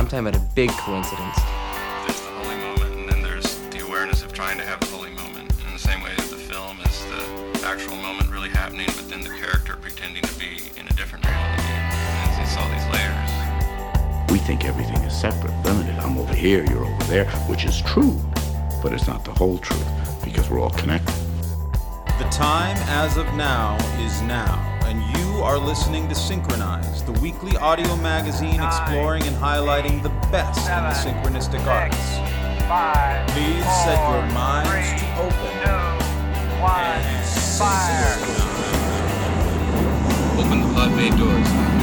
talking about a big coincidence. There's the holy moment, and then there's the awareness of trying to have the holy moment. In the same way that the film is the actual moment really happening, but then the character pretending to be in a different reality. And it's all these layers. We think everything is separate, limited. I'm over here, you're over there, which is true, but it's not the whole truth, because we're all connected. The time as of now is now, and you are listening to Synchronize, the weekly audio magazine exploring and highlighting the best in the synchronistic arts. Please set your minds to open and synchronize. Open the blood bay doors.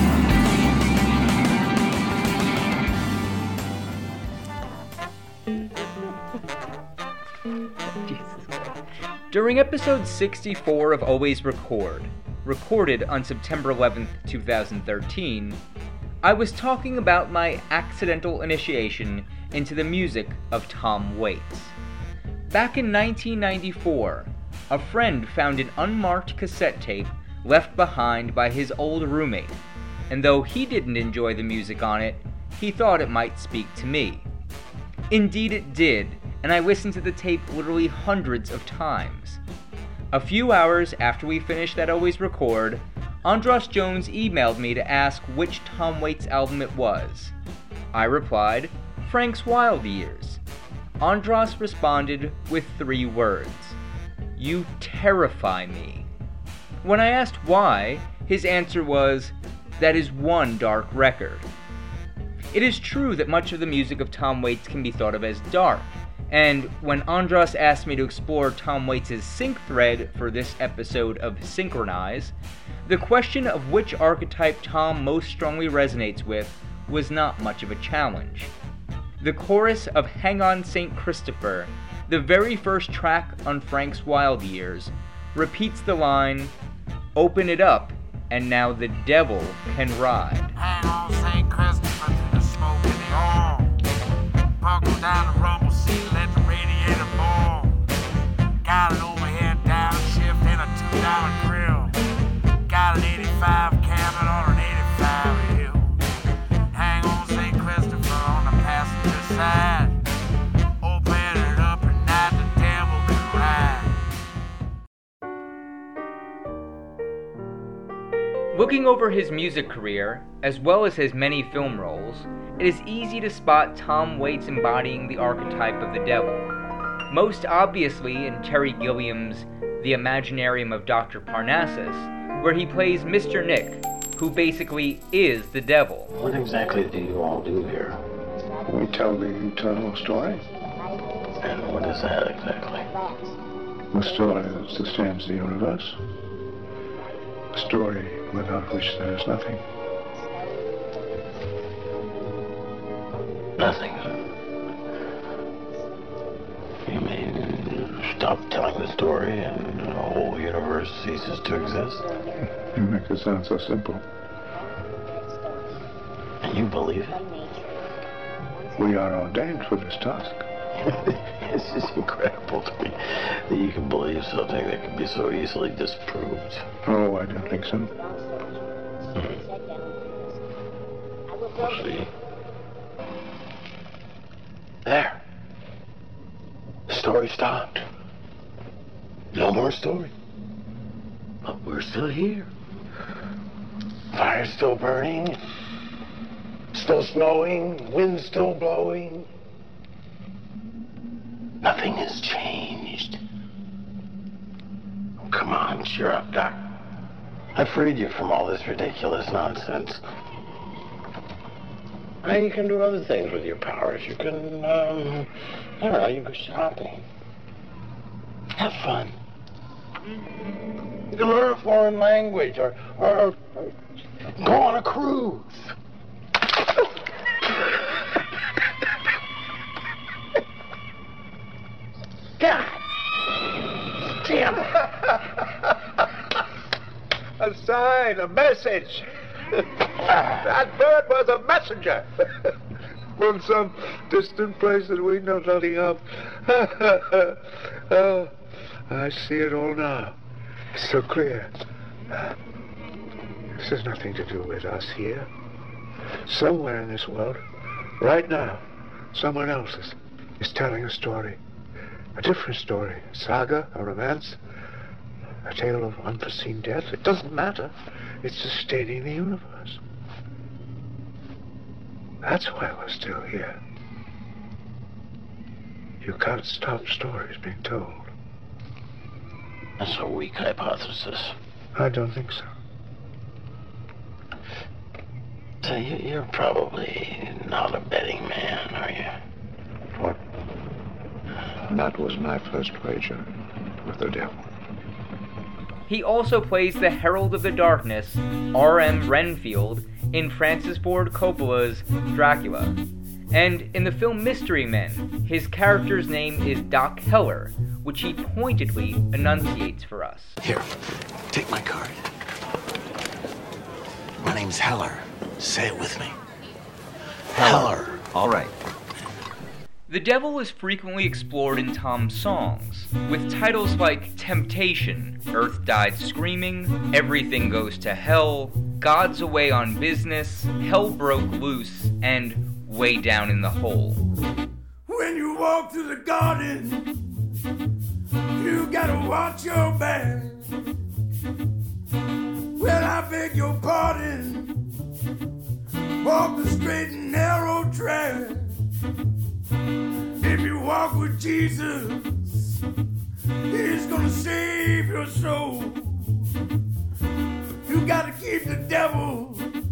During episode 64 of Always Record, recorded on September 11th, 2013, I was talking about my accidental initiation into the music of Tom Waits. Back in 1994, a friend found an unmarked cassette tape left behind by his old roommate, and though he didn't enjoy the music on it, he thought it might speak to me. Indeed it did, and I listened to the tape literally hundreds of times. A few hours after we finished that Always Record, Andras Jones emailed me to ask which Tom Waits album it was. I replied, Frank's Wild Years. Andras responded with 3 words: "You terrify me." When I asked why, his answer was, "That is one dark record." It is true that much of the music of Tom Waits can be thought of as dark, and when Andras asked me to explore Tom Waits' sync thread for this episode of Synchronize, the question of which archetype Tom most strongly resonates with was not much of a challenge. The chorus of Hang On St. Christopher, the very first track on Frank's Wild Years, repeats the line, "Open it up, and now the devil can ride." Hang on St. Christopher through the smoke and the oil. Buckle down the rumble seat, let the radiator boil. Got an overhead downshift and a $2 grill. Got an 85 cabin on an 85 hill. Hang on St. Christopher on the passenger side. Open it up and now the devil can ride. Looking over his music career, as well as his many film roles, it is easy to spot Tom Waits embodying the archetype of the devil. Most obviously in Terry Gilliam's The Imaginarium of Dr. Parnassus, where he plays Mr. Nick, who basically is the devil. What exactly do you all do here? We tell the eternal story. And what is that exactly? The story that sustains the universe. A story without which there is nothing. Nothing. You mean stop telling the story and the whole universe ceases to exist? You make it sound so simple. And you believe it? We are ordained for this task. It's just incredible to me that you can believe something that can be so easily disproved. Oh, I don't think so. We'll see. There. The story stopped. No more story. But we're still here. Fire's still burning. Still snowing. Wind's still blowing. Nothing has changed. Come on, cheer up, Doc. I freed you from all this ridiculous nonsense. Now you can do other things with your powers. You can, I don't know, you can go shopping. Have fun. You can learn a foreign language or go on a cruise. God damn it. A sign, a message. That bird was a messenger. From some distant place that we know nothing of. Oh, I see it all now. It's so clear. This has nothing to do with us here. Somewhere in this world, Right now, someone else is telling a story. A different story. A saga, a romance, a tale of unforeseen death. It doesn't matter. It's sustaining the universe. That's why we're still here. You can't stop stories being told. That's a weak hypothesis. I don't think so. So you're probably not a betting man, are you? What? That was my first wager with the devil. He also plays the Herald of the Darkness, R.M. Renfield, in Francis Ford Coppola's Dracula. And in the film Mystery Men, his character's name is Doc Heller, which he pointedly enunciates for us. Here, take my card. My name's Heller. Say it with me. Heller. All right. The devil is frequently explored in Tom's songs, with titles like Temptation, Earth Died Screaming, Everything Goes to Hell, God's Away on Business, Hell Broke Loose, and Way Down in the Hole. When you walk through the garden, you gotta watch your back. Well, I beg your pardon. Walk the straight and narrow track. If you walk with Jesus, He's gonna save your soul. You gotta keep the devil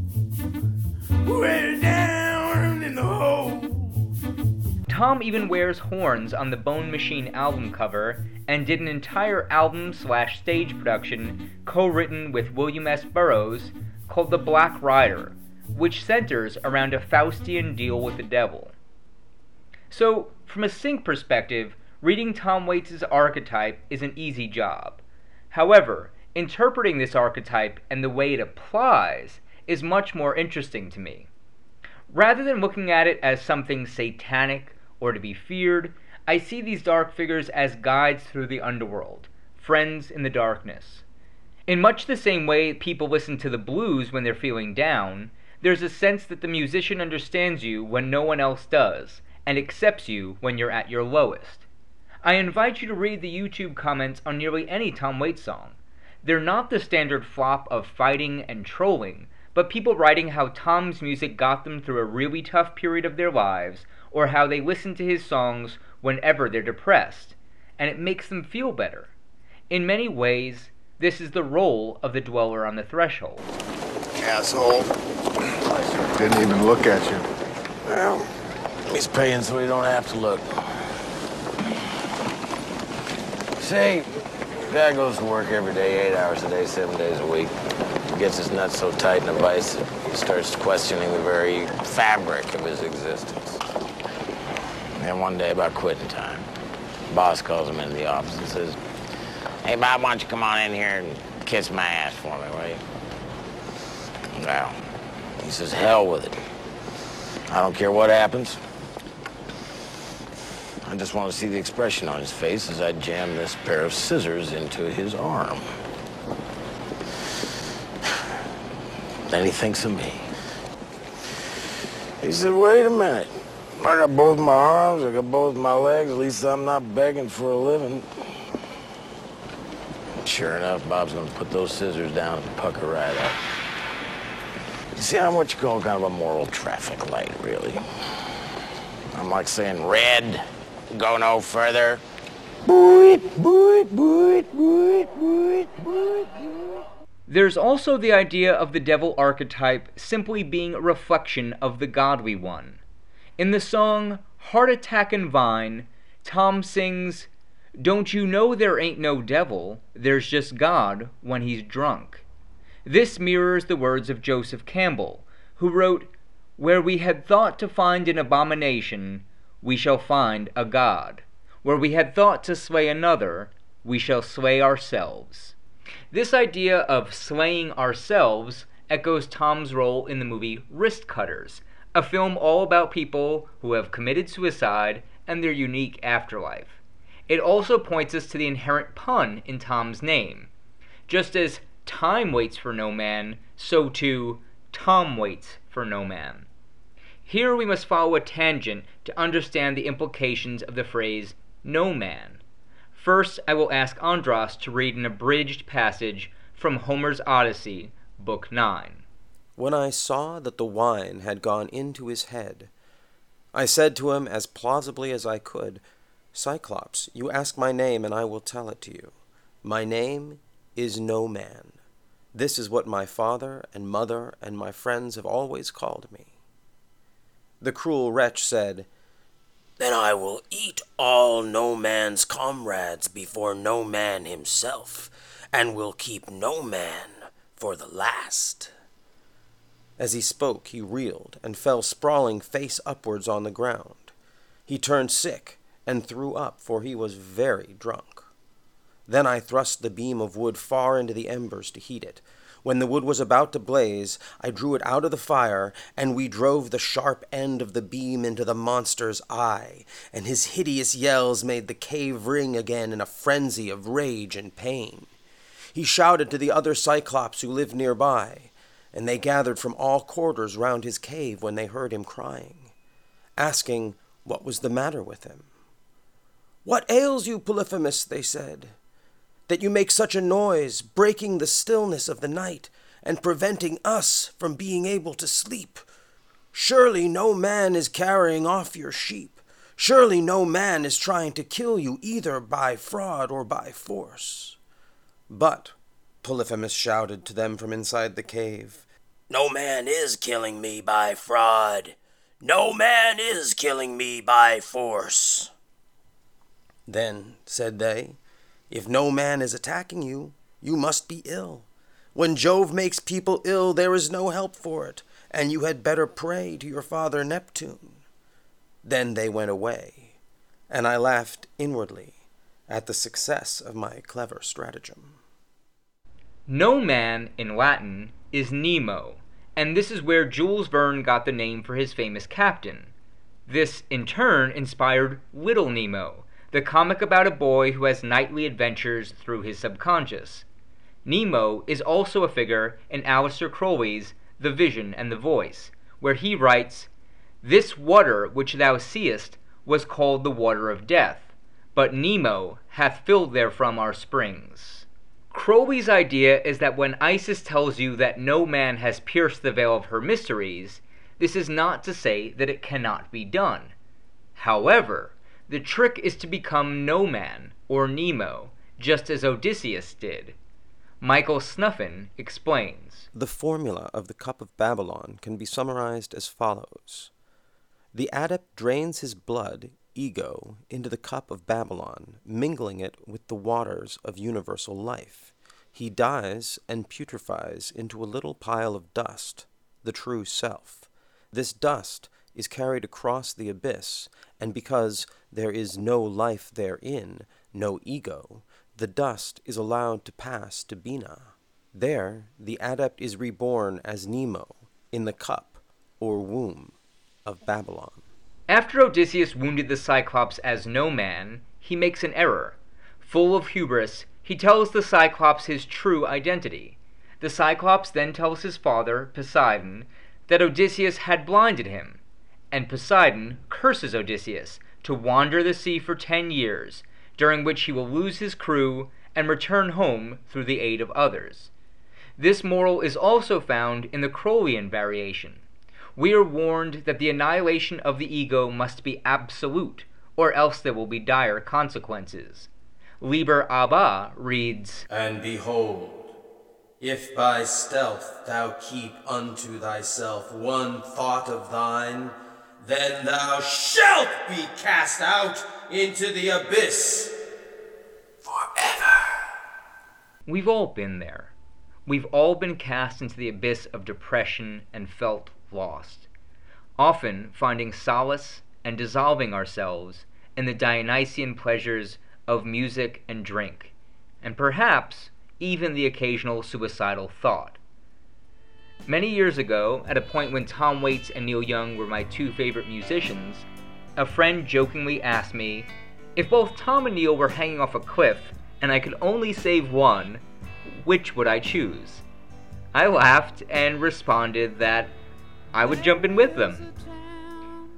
way down in the hole. Tom even wears horns on the Bone Machine album cover and did an entire album/stage production co-written with William S. Burroughs called The Black Rider, which centers around a Faustian deal with the devil. So, from a sync perspective, reading Tom Waits' archetype is an easy job. However, interpreting this archetype and the way it applies is much more interesting to me. Rather than looking at it as something satanic or to be feared, I see these dark figures as guides through the underworld, friends in the darkness. In much the same way people listen to the blues when they're feeling down, there's a sense that the musician understands you when no one else does, and accepts you when you're at your lowest. I invite you to read the YouTube comments on nearly any Tom Waits song. They're not the standard flop of fighting and trolling, but people writing how Tom's music got them through a really tough period of their lives, or how they listen to his songs whenever they're depressed, and it makes them feel better. In many ways, this is the role of the dweller on the threshold. Asshole. Didn't even look at you. Well, he's paying so he don't have to look. See, guy goes to work every day, 8 hours a day, 7 days a week. He gets his nuts so tight in a vice that he starts questioning the very fabric of his existence. And one day, about quitting time, boss calls him into the office and says, "Hey, Bob, why don't you come on in here and kiss my ass for me, will you?" Well, he says, "Hell with it. I don't care what happens. I just want to see the expression on his face as I jam this pair of scissors into his arm." Then he thinks of me. He said, "Wait a minute. I got both my arms, I got both my legs. At least I'm not begging for a living." Sure enough, Bob's gonna put those scissors down and pucker right up. You see, I'm what you call kind of a moral traffic light, really. I'm like saying, "Red, go no further." Boot, boot, boot, boot, boot, boot. There's also the idea of the devil archetype simply being a reflection of the godly one. In the song Heart Attack and Vine, Tom sings, "Don't you know there ain't no devil, there's just God when he's drunk." This mirrors the words of Joseph Campbell, who wrote, "Where we had thought to find an abomination, we shall find a God. Where we had thought to slay another, we shall slay ourselves." This idea of slaying ourselves echoes Tom's role in the movie Wrist Cutters, a film all about people who have committed suicide and their unique afterlife. It also points us to the inherent pun in Tom's name. Just as time waits for no man, so too Tom waits for no man. Here we must follow a tangent to understand the implications of the phrase no man. First, I will ask Andras to read an abridged passage from Homer's Odyssey, Book 9. When I saw that the wine had gone into his head, I said to him as plausibly as I could, Cyclops, you ask my name and I will tell it to you. My name is No Man. This is what my father and mother and my friends have always called me. The cruel wretch said, Then I will eat all No Man's comrades before No Man himself, and will keep No Man for the last. As he spoke, he reeled and fell sprawling face upwards on the ground. He turned sick and threw up, for he was very drunk. Then I thrust the beam of wood far into the embers to heat it. When the wood was about to blaze, I drew it out of the fire, and we drove the sharp end of the beam into the monster's eye, and his hideous yells made the cave ring again in a frenzy of rage and pain. He shouted to the other Cyclops who lived nearby, and they gathered from all quarters round his cave when they heard him crying, asking what was the matter with him. What ails you, Polyphemus, they said, that you make such a noise, breaking the stillness of the night, and preventing us from being able to sleep? Surely no man is carrying off your sheep. Surely no man is trying to kill you either by fraud or by force. But, Polyphemus shouted to them from inside the cave, No man is killing me by fraud. No man is killing me by force. Then, said they, if no man is attacking you, you must be ill. When Jove makes people ill, there is no help for it, and you had better pray to your father Neptune. Then they went away, and I laughed inwardly at the success of my clever stratagem. No Man, in Latin, is Nemo, and this is where Jules Verne got the name for his famous captain. This, in turn, inspired Little Nemo, the comic about a boy who has nightly adventures through his subconscious. Nemo is also a figure in Aleister Crowley's The Vision and the Voice, where he writes, This water which thou seest was called the water of death, but Nemo hath filled therefrom our springs. Crowley's idea is that when Isis tells you that no man has pierced the veil of her mysteries, this is not to say that it cannot be done. However, the trick is to become No Man, or Nemo, just as Odysseus did. Michael Snuffin explains. The formula of the cup of Babylon can be summarized as follows. The adept drains his blood, ego, into the cup of Babylon, mingling it with the waters of universal life. He dies and putrefies into a little pile of dust, the true self. This dust is carried across the abyss, and because there is no life therein, no ego, the dust is allowed to pass to Bina. There, the adept is reborn as Nemo, in the cup, or womb, of Babylon. After Odysseus wounded the Cyclops as No Man, he makes an error. Full of hubris, he tells the Cyclops his true identity. The Cyclops then tells his father, Poseidon, that Odysseus had blinded him, and Poseidon curses Odysseus to wander the sea for 10 years, during which he will lose his crew and return home through the aid of others. This moral is also found in the Crowleyan variation. We are warned that the annihilation of the ego must be absolute, or else there will be dire consequences. Liber Abba reads, And behold, if by stealth thou keep unto thyself one thought of thine, then thou shalt be cast out into the abyss forever. We've all been there. We've all been cast into the abyss of depression and felt lost, often finding solace and dissolving ourselves in the Dionysian pleasures of music and drink, and perhaps even the occasional suicidal thought. Many years ago, at a point when Tom Waits and Neil Young were my two favorite musicians, a friend jokingly asked me, if both Tom and Neil were hanging off a cliff and I could only save one, which would I choose? I laughed and responded that I would jump in with them.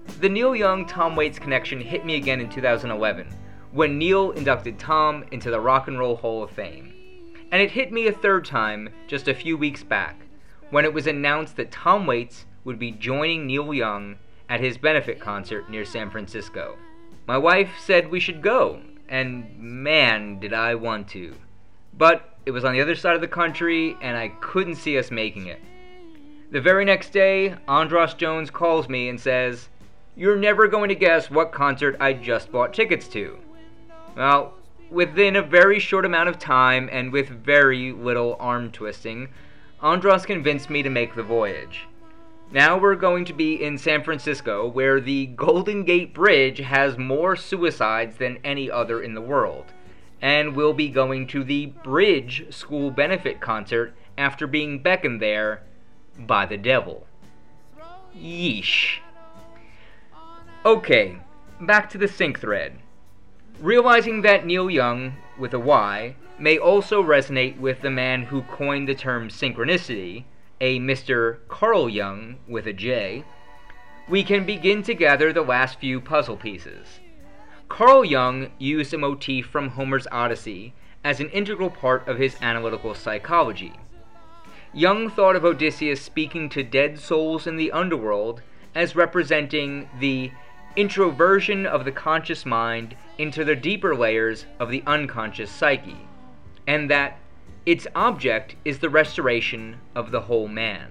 The Neil Young-Tom Waits connection hit me again in 2011, when Neil inducted Tom into the Rock and Roll Hall of Fame. And it hit me a third time just a few weeks back, when it was announced that Tom Waits would be joining Neil Young at his benefit concert near San Francisco. My wife said we should go, and man, did I want to. But it was on the other side of the country, and I couldn't see us making it. The very next day, Andros Jones calls me and says, "You're never going to guess what concert I just bought tickets to." Well, within a very short amount of time, and with very little arm twisting, Andros convinced me to make the voyage. Now we're going to be in San Francisco, where the Golden Gate Bridge has more suicides than any other in the world. And we'll be going to the Bridge School benefit concert after being beckoned there by the devil. Yeesh. Okay, back to the sync thread. Realizing that Neil Young, with a Y, may also resonate with the man who coined the term synchronicity, a Mr. Carl Jung with a J, we can begin to gather the last few puzzle pieces. Carl Jung used a motif from Homer's Odyssey as an integral part of his analytical psychology. Jung thought of Odysseus speaking to dead souls in the underworld as representing the introversion of the conscious mind into the deeper layers of the unconscious psyche, and that its object is the restoration of the whole man.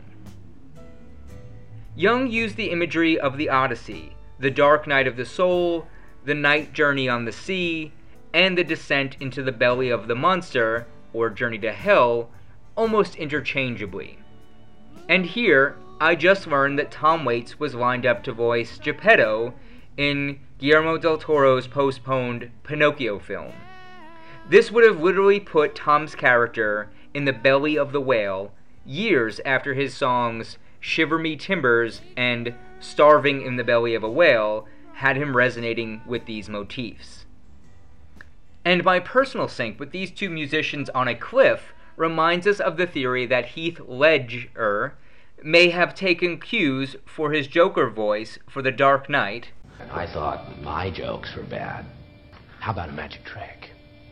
Jung used the imagery of the Odyssey, the dark night of the soul, the night journey on the sea, and the descent into the belly of the monster, or journey to hell, almost interchangeably. And here, I just learned that Tom Waits was lined up to voice Geppetto in Guillermo del Toro's postponed Pinocchio film. This would have literally put Tom's character in the belly of the whale years after his songs Shiver Me Timbers and Starving in the Belly of a Whale had him resonating with these motifs. And my personal sync with these two musicians on a cliff reminds us of the theory that Heath Ledger may have taken cues for his Joker voice for The Dark Knight. I thought my jokes were bad. How about a magic trick?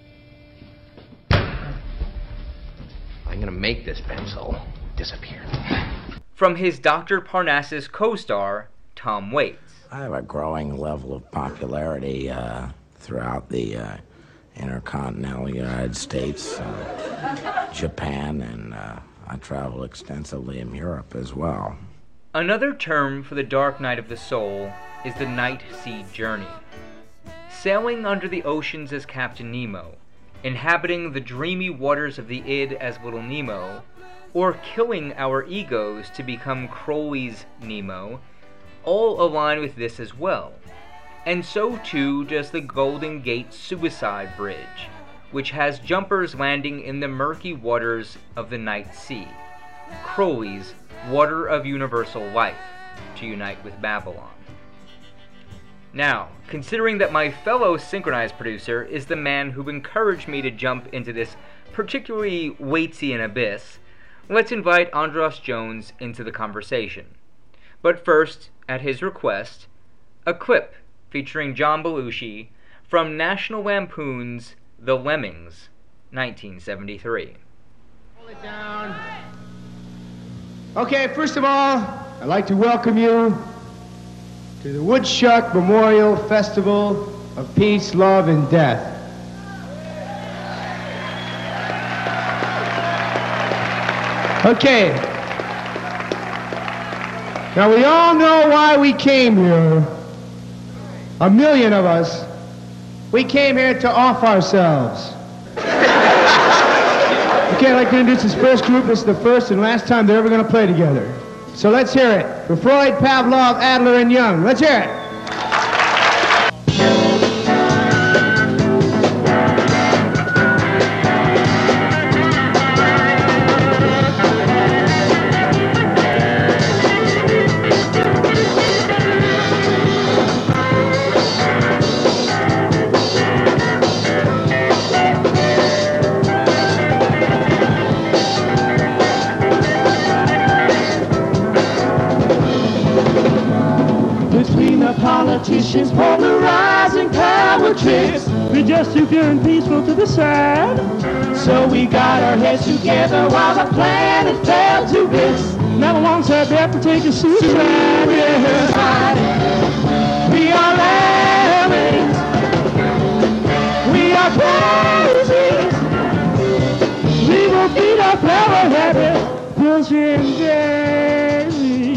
I'm gonna make this pencil disappear. From his Dr. Parnassus co-star, Tom Waits. I have a growing level of popularity throughout the intercontinental United States, Japan, and I travel extensively in Europe as well. Another term for the dark night of the soul is the night sea journey. Sailing under the oceans as Captain Nemo, inhabiting the dreamy waters of the id as Little Nemo, or killing our egos to become Crowley's Nemo, all align with this as well. And so too does the Golden Gate Suicide Bridge, which has jumpers landing in the murky waters of the night sea, Crowley's Water of Universal Life, to unite with Babylon. Now, considering that my fellow synchronized producer is the man who encouraged me to jump into this particularly Waitsian abyss, let's invite Andros Jones into the conversation. But first, at his request, a clip featuring John Belushi from National Lampoon's The Lemmings, 1973. Hold it down. Okay, first of all, I'd like to welcome you to the Woodchuck Memorial Festival of Peace, Love, and Death. Okay. Now, we all know why we came here. 1 million of us. We came here to off ourselves. Okay, I'd like to introduce this first group. This is the first and last time they're ever going to play together. So let's hear it for Freud, Pavlov, Adler, and Young. Let's hear it. nation's polarizing power trips. We're just too pure and peaceful to decide. So we got our heads together while the planet fell to bits. Never once had they ever taken suicide. We are lemmings. We are crazy. We will feed our power habit, pushing daisy.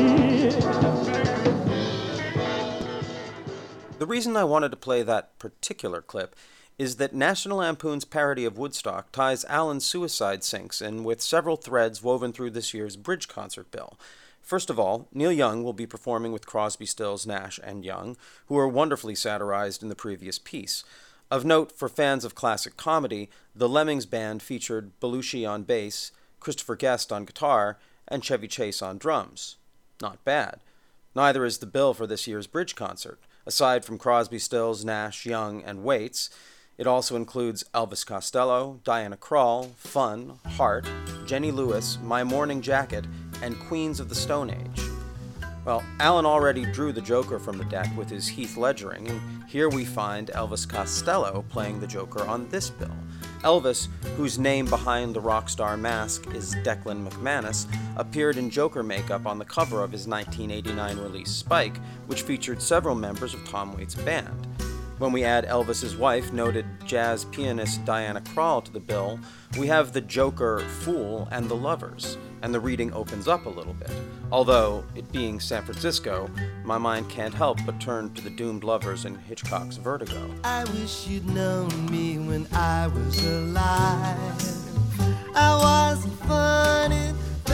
The reason I wanted to play that particular clip is that National Lampoon's parody of Woodstock ties Alan's Suicide Sinks in with several threads woven through this year's Bridge concert bill. First of all, Neil Young will be performing with Crosby, Stills, Nash, and Young, who were wonderfully satirized in the previous piece. Of note, for fans of classic comedy, the Lemmings Band featured Belushi on bass, Christopher Guest on guitar, and Chevy Chase on drums. Not bad. Neither is the bill for this year's Bridge concert. Aside from Crosby, Stills, Nash, Young, and Waits, it also includes Elvis Costello, Diana Krall, Fun, Heart, Jenny Lewis, My Morning Jacket, and Queens of the Stone Age. Well, Alan already drew the Joker from the deck with his Heath Ledgering, and here we find Elvis Costello playing the Joker on this bill. Elvis, whose name behind the rock star mask is Declan McManus, appeared in Joker makeup on the cover of his 1989 release Spike, which featured several members of Tom Waits' band. When we add Elvis's wife, noted jazz pianist Diana Krall, to the bill, we have the Joker, Fool, and the Lovers, and the reading opens up a little bit. Although, it being San Francisco, my mind can't help but turn to the doomed lovers in Hitchcock's Vertigo. I wish you'd known me when I was alive. I was a funny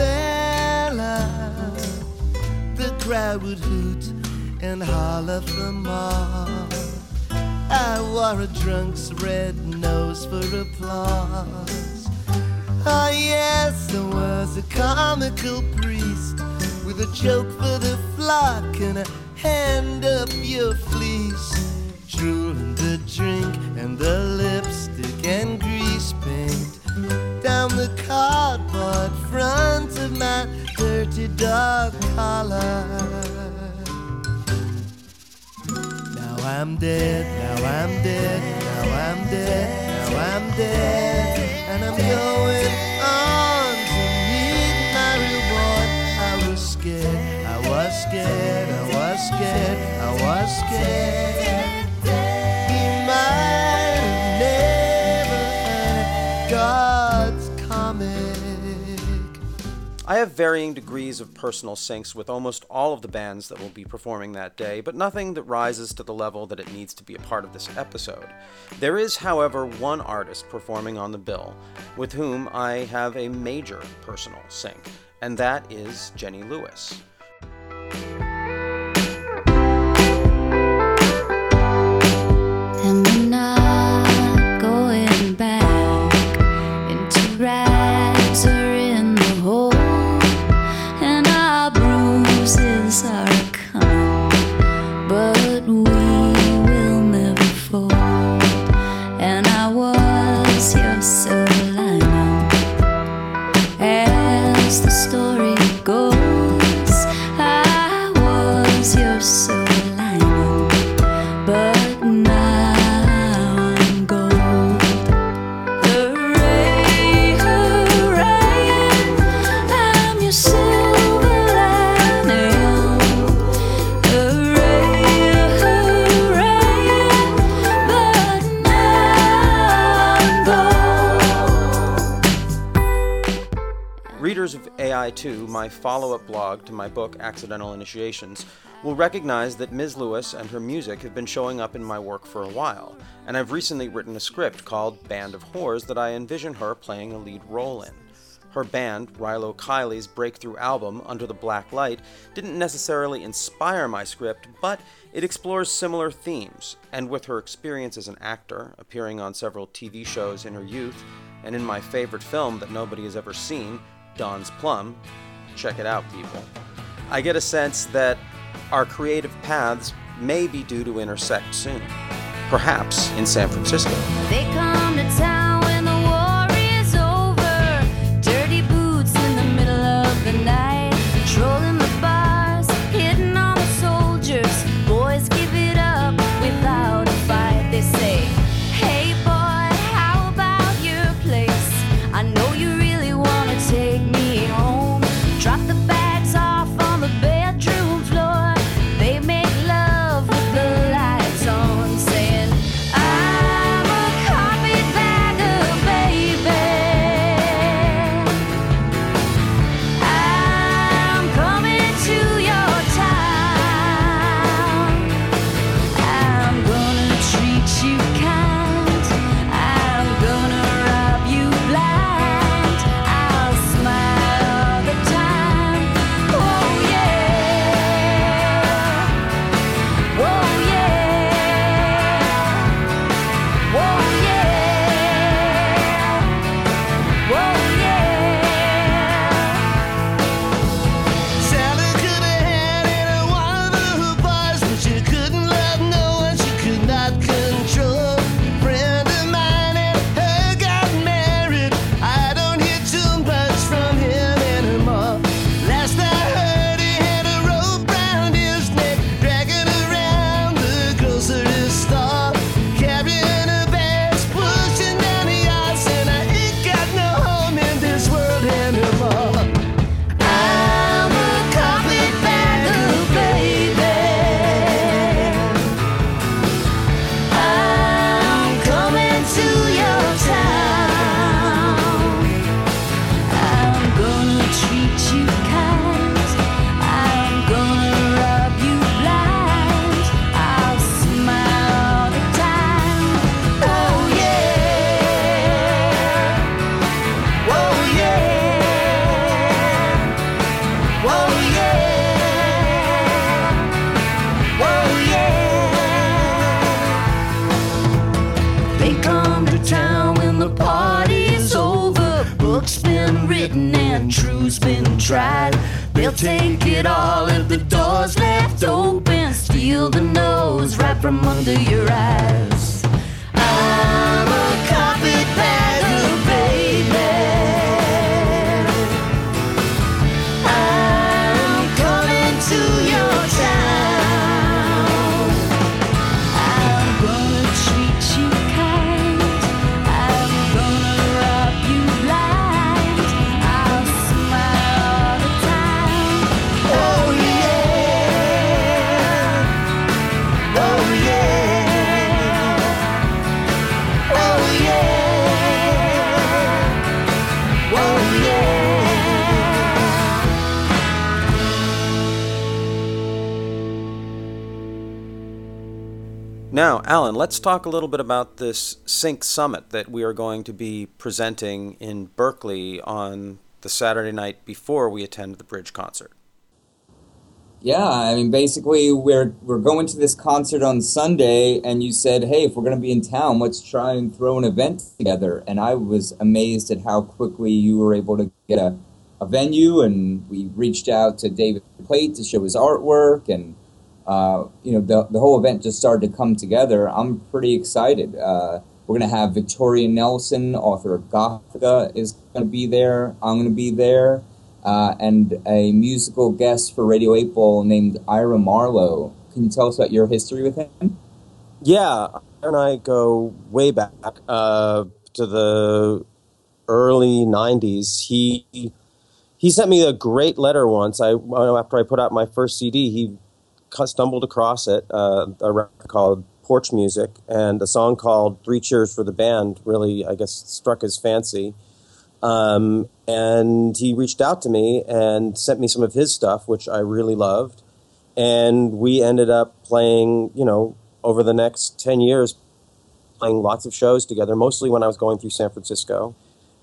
fella. The crowd would hoot and holler for more. I wore a drunk's red nose for applause. Oh yes, I was a comical priest with a joke for the flock and a hand up your fleece. Drooling the drink and the lipstick and grease paint down the cardboard front of my dirty dog collar. Now I'm dead, now I'm dead, now I'm dead, now I'm dead, and I'm going on to meet my reward. I was scared, I was scared, I was scared, I was scared. He might have never heard God's comic. I have varying degrees of personal syncs with almost all of the bands that will be performing that day, but nothing that rises to the level that it needs to be a part of this episode. There is, however, one artist performing on the bill with whom I have a major personal sync, and that is Jenny Lewis. And we're not going back into rags or in the hole, and our bruises are coming, but we will never fold. And I was your silver lining, as the story goes. I was your silver lining, but now I'm gold. Hooray, hooray, I'm your silver lining. Hooray, hooray, but now I'm gold. Readers of AI2, my follow-up blog to my book Accidental Initiations, will recognize that Ms. Lewis and her music have been showing up in my work for a while, and I've recently written a script called Band of Whores that I envision her playing a lead role in. Her band, Rilo Kiley's breakthrough album, Under the Black Light, didn't necessarily inspire my script, but it explores similar themes, and with her experience as an actor, appearing on several TV shows in her youth, and in my favorite film that nobody has ever seen, Don's Plum, check it out, people, I get a sense that our creative paths may be due to intersect soon, perhaps in San Francisco. They come to town when the war is over. Dirty boots in the middle of the night, patrolling the bars, hitting on the soldiers. Boys give it up everything's been tried. They'll take it all if the door's left open. Steal the nose right from under your eyes. I'm a carpetbagger, baby. I'm coming to your town. I'm gonna treat you kind. I'm gonna rob you blind. I'll smile all the time. Oh yeah. Oh yeah. Oh yeah. Oh yeah. Now, Alan, let's talk a little bit about this Sync Summit that we are going to be presenting in Berkeley on the Saturday night before we attend the Bridge concert. Yeah, I mean, basically, we're going to this concert on Sunday, and you said, hey, if we're going to be in town, let's try and throw an event together. And I was amazed at how quickly you were able to get a venue, and we reached out to David Plate to show his artwork, and the whole event just started to come together. I'm pretty excited. We're going to have Victoria Nelson, author of Gothica, is going to be there. I'm going to be there. And a musical guest for Radio 8 Ball named Ira Marlowe. Can you tell us about your history with him? Yeah, Ira and I go way back to the early 90s. He sent me a great letter once. After I put out my first CD, he stumbled across it, a record called Porch Music, and a song called 3 Cheers for the Band really, I guess, struck his fancy. And he reached out to me and sent me some of his stuff, which I really loved. And we ended up playing, over the next 10 years, playing lots of shows together, mostly when I was going through San Francisco.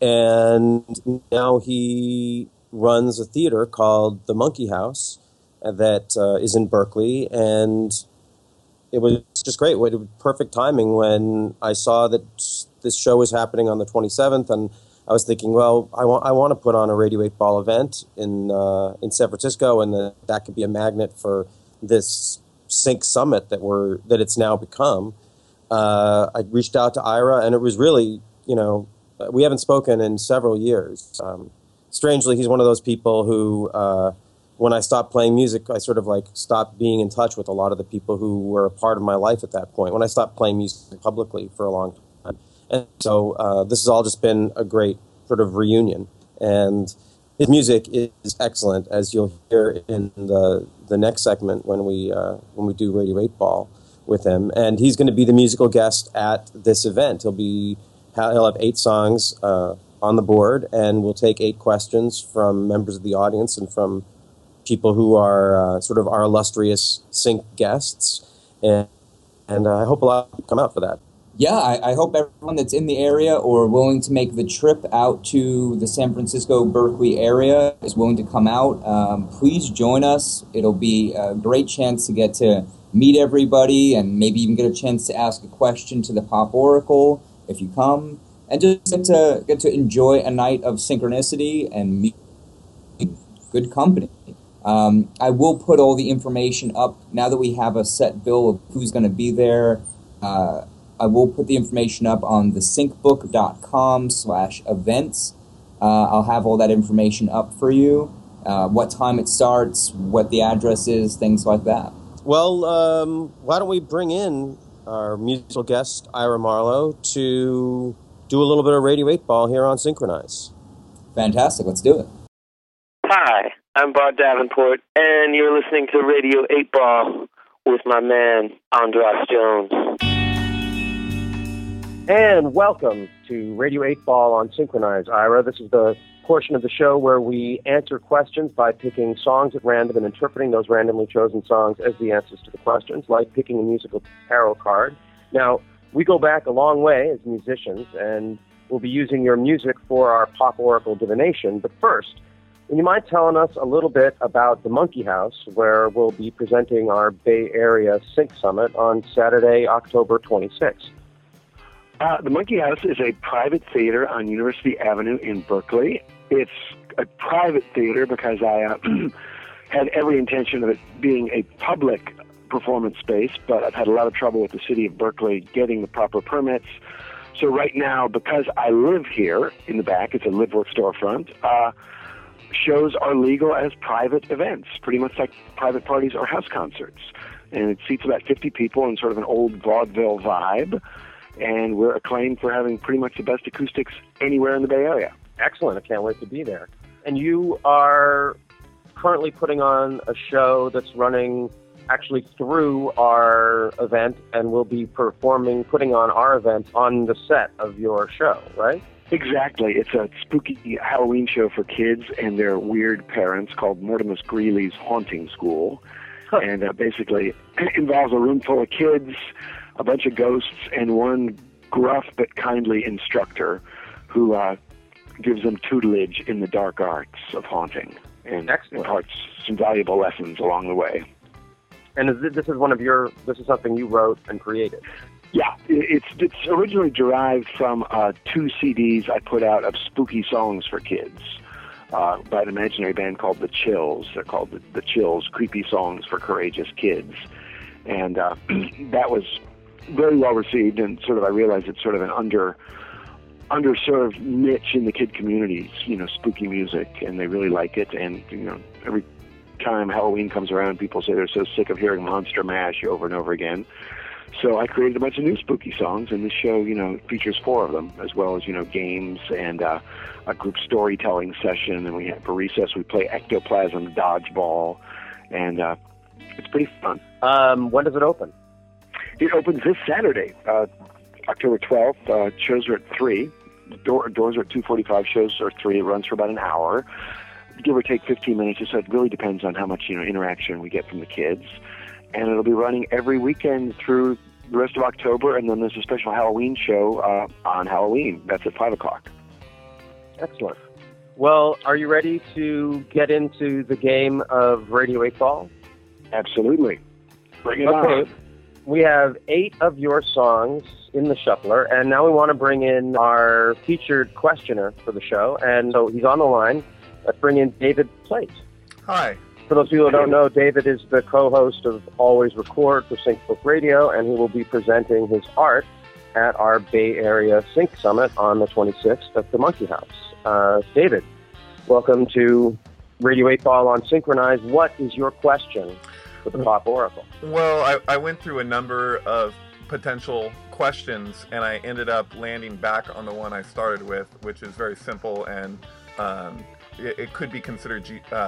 And now he runs a theater called the Monkey House that is in Berkeley. And it was just great. It was perfect timing when I saw that this show was happening on the 27th, and I was thinking, well, I want to put on a Radio 8 Ball event in San Francisco, and that could be a magnet for this Sync Summit that it's now become. I reached out to Ira, and it was really, we haven't spoken in several years. Strangely, he's one of those people who, when I stopped playing music, I sort of stopped being in touch with a lot of the people who were a part of my life at that point, when I stopped playing music publicly for a long time. And so this has all just been a great sort of reunion. And his music is excellent, as you'll hear in the next segment when we do Radio 8 Ball with him. And he's going to be the musical guest at this event. He'll have 8 songs on the board, and we'll take 8 questions from members of the audience and from people who are sort of our illustrious Sync guests. And I hope a lot of people come out for that. Yeah, I hope everyone that's in the area or willing to make the trip out to the San Francisco, Berkeley area is willing to come out. Please join us. It'll be a great chance to get to meet everybody and maybe even get a chance to ask a question to the Pop Oracle if you come. And just get to enjoy a night of synchronicity and meet good company. I will put all the information up now that we have a set bill of who's going to be there. I will put the information up on thesyncbook.com/events. I'll have all that information up for you, what time it starts, what the address is, things like that. Well, why don't we bring in our musical guest, Ira Marlowe, to do a little bit of Radio 8 Ball here on Synchronize. Fantastic, let's do it. Hi, I'm Bart Davenport, and you're listening to Radio 8 Ball with my man, Andras Jones. And welcome to Radio 8 Ball on Synchronize, Ira. This is the portion of the show where we answer questions by picking songs at random and interpreting those randomly chosen songs as the answers to the questions, like picking a musical tarot card. Now, we go back a long way as musicians, and we'll be using your music for our Pop Oracle divination. But first, would you mind telling us a little bit about the Monkey House, where we'll be presenting our Bay Area Sync Summit on Saturday, October 26th? The Monkey House is a private theater on University Avenue in Berkeley. It's a private theater because I had every intention of it being a public performance space, but I've had a lot of trouble with the city of Berkeley getting the proper permits. So right now, because I live here in the back, it's a Live Work storefront, shows are legal as private events, pretty much like private parties or house concerts. And it seats about 50 people in sort of an old vaudeville vibe. And we're acclaimed for having pretty much the best acoustics anywhere in the Bay Area. Excellent. I can't wait to be there. And you are currently putting on a show that's running actually through our event, and will be putting on our event on the set of your show, right? Exactly. It's a spooky Halloween show for kids and their weird parents called Mortimus Greeley's Haunting School. And basically it involves a room full of kids, a bunch of ghosts, and one gruff but kindly instructor who gives them tutelage in the dark arts of haunting and imparts some valuable lessons along the way. And this is something you wrote and created? Yeah, it's originally derived from 2 CDs I put out of spooky songs for kids by an imaginary band called The Chills. They're called The Chills, Creepy Songs for Courageous Kids. And that was very well received, and sort of I realized it's sort of an underserved niche in the kid communities, spooky music, and they really like it. And, every time Halloween comes around, people say they're so sick of hearing Monster Mash over and over again. So I created a bunch of new spooky songs, and this show, features 4 of them, as well as, games and a group storytelling session. And for recess, we play ectoplasm dodgeball, and it's pretty fun. When does it open? It opens this Saturday, October 12th. Shows are at 3. Doors are at 2:45. Shows are 3. It runs for about an hour, give or take 15 minutes. So it really depends on how much interaction we get from the kids. And it'll be running every weekend through the rest of October, and then there's a special Halloween show on Halloween. That's at 5 o'clock. Excellent. Well, are you ready to get into the game of Radio 8 Ball? Absolutely. Bring it on. We have 8 of your songs in the shuffler, and now we want to bring in our featured questioner for the show, and so he's on the line. Let's bring in David Plate. Hi. For those people who don't know, David is the co-host of Always Record for Sync Book Radio, and he will be presenting his art at our Bay Area Sync Summit on the 26th at the Monkey House. David, welcome to Radio 8 Ball on Synchronize. What is your question for the Pop Oracle? Well, I went through a number of potential questions, and I ended up landing back on the one I started with, which is very simple, and it could be considered,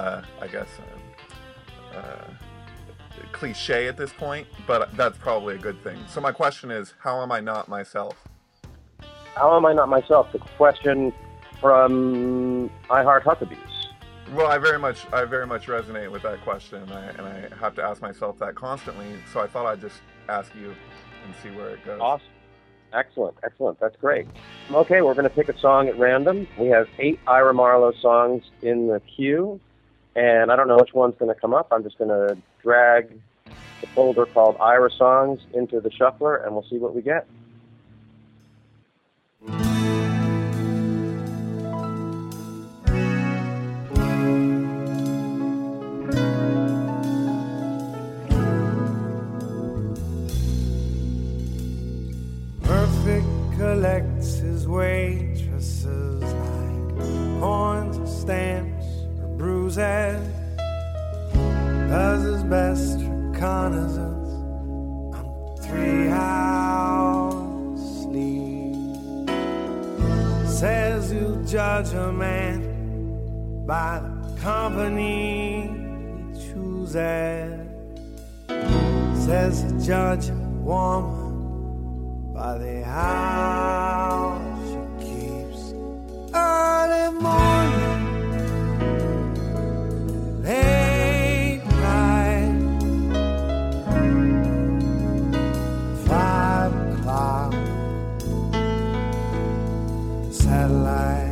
cliche at this point, but that's probably a good thing. So my question is, how am I not myself? How am I not myself? The question from I Heart Huckabees. Well, I very much resonate with that question, and I have to ask myself that constantly. So I thought I'd just ask you and see where it goes. Awesome. Excellent. That's great. Okay, we're going to pick a song at random. We have 8 Ira Marlowe songs in the queue, and I don't know which one's going to come up. I'm just going to drag the folder called Ira Songs into the shuffler, and we'll see what we get. Collects his waitresses like coins or stamps or bruises. Does his best reconnaissance on 3 hours sleep. Says you judge a man by the company he chooses. Says you judge a woman by the house she keeps. Early morning, late night, 5 o'clock, satellite.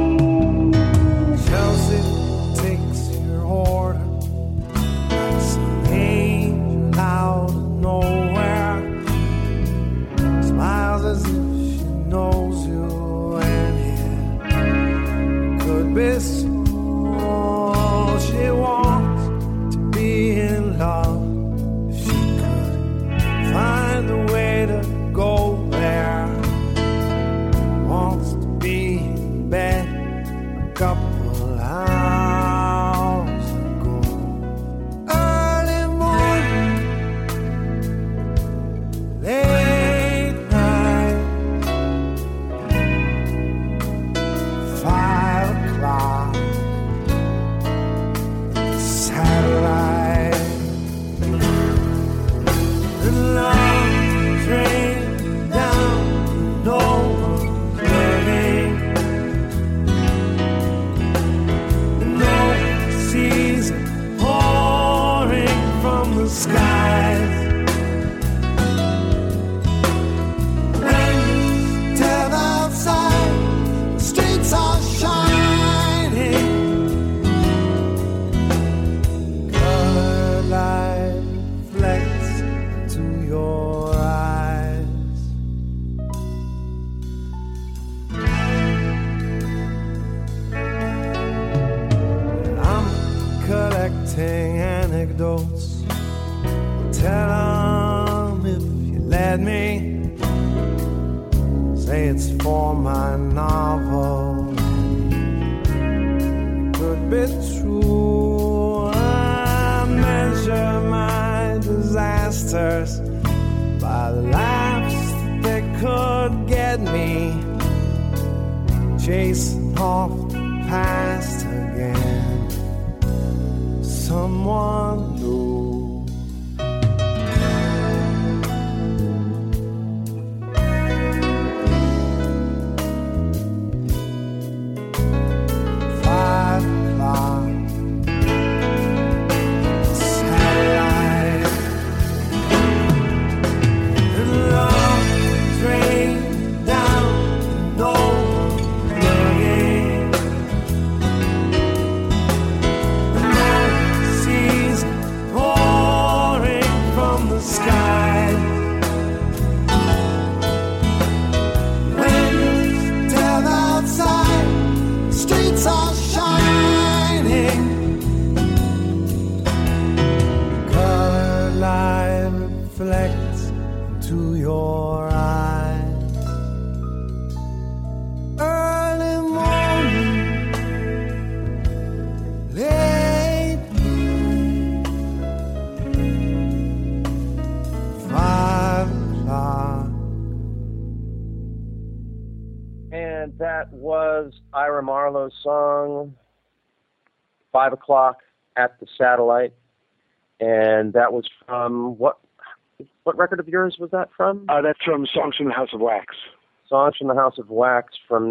Chelsea takes your order. skies. When dead outside, the streets are shining. Colored light reflects into your eyes. I'm collecting anecdotes. Tell 'em if you let me. Say it's for my novel. It could be true. I measure my disasters by the laughs that they could get me. Chasing off the past again. Someone new. That was Ira Marlowe's song, 5 o'clock at the Satellite. And that was from, what record of yours was that from? That's from Songs from the House of Wax. Songs from the House of Wax from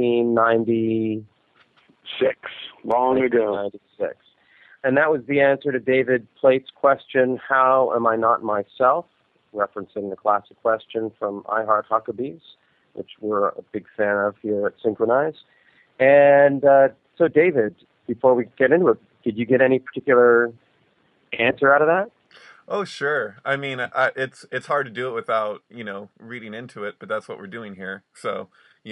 1996, long ago. 1996. And that was the answer to David Plate's question, How Am I Not Myself? Referencing the classic question from I Heart Huckabees, which we're a big fan of here at Synchronize. And so, David, before we get into it, did you get any particular answer out of that? Oh, sure. I mean, it's hard to do it without, reading into it, but that's what we're doing here. So,